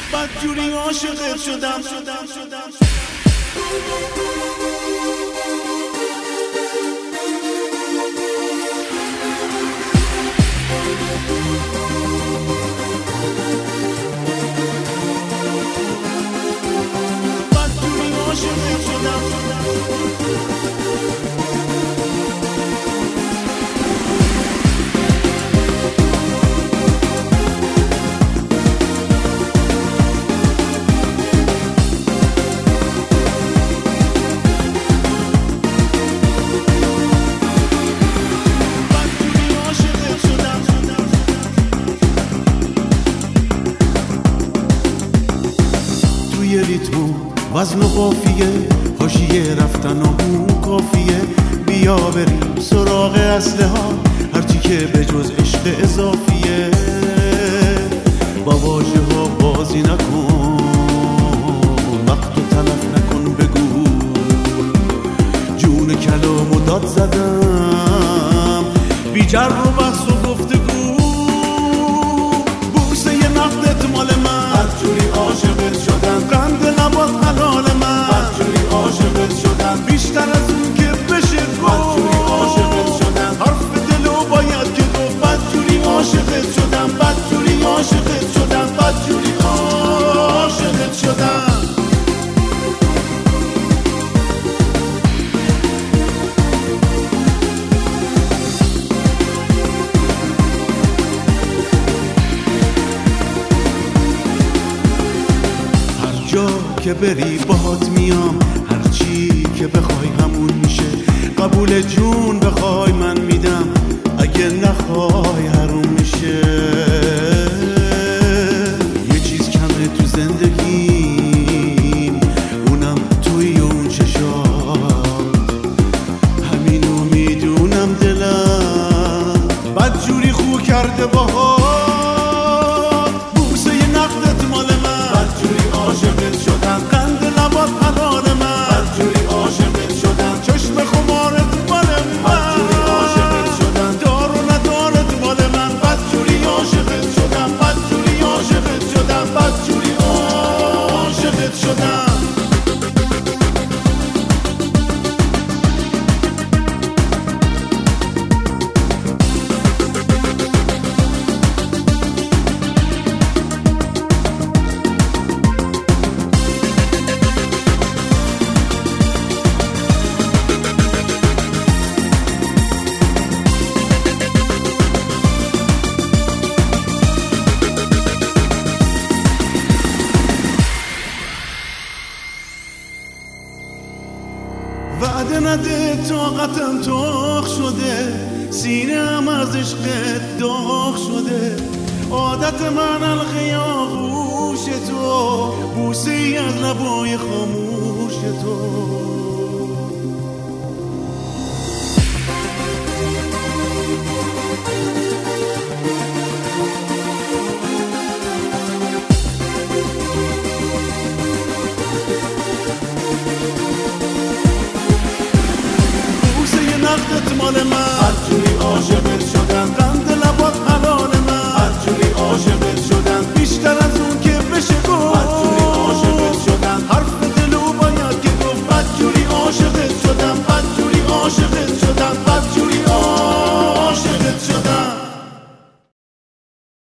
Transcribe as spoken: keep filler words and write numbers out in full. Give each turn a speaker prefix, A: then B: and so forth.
A: بدجوری عاشقت شدم. بدجوری عاشقت شدم. توی ریتم وزن و قافیه حاشیه رفتن و اون کافیه. بیا بریم سراغ اصله ها هرچی که به جز عشق اضافیه. با واژه ها بازی نکن وقتو تلف نکن بگو جون کلامو داد زدم بی جر و بحث و گفتگو. بوسه ی نقدت مال من بدجوری عاشقت شدم. قند لبات حلال من بدجوری عاشقت شدم. بیشتر از اون که بشه گفت بدجوری عاشقت شدم. حرف دلو باید که گفت بدجوری عاشقت شدم. بدجوری عاشقت شدم. بدجوری عاشقت شدم. جا که بری باهات میام هرچی که بخوای همون میشه. قبول جون بخوای من میدم اگه نخوای حروم میشه. یه چیز کمه تو زندگیم اونم توی اون چشات همینو میدونم دلم بدجوری خو کرده باهات. بوسه ی نقدت مال من بدجوری عاشقت شدم. قند لبات حلال من بدجوری عاشقت شدم. چشم خمارت مال من بدجوری عاشقت شدم. دار و ندارت مال من بدجوری عاشقت شدم. بدجوری عاشقت شدم. بدجوری عاشقت شدم. وعده نده طاقتم تاق شده سینه‌ام از عشقت داغ شده. عادت من حلقه آغوش تو بوسه ای از لبای خاموش تو.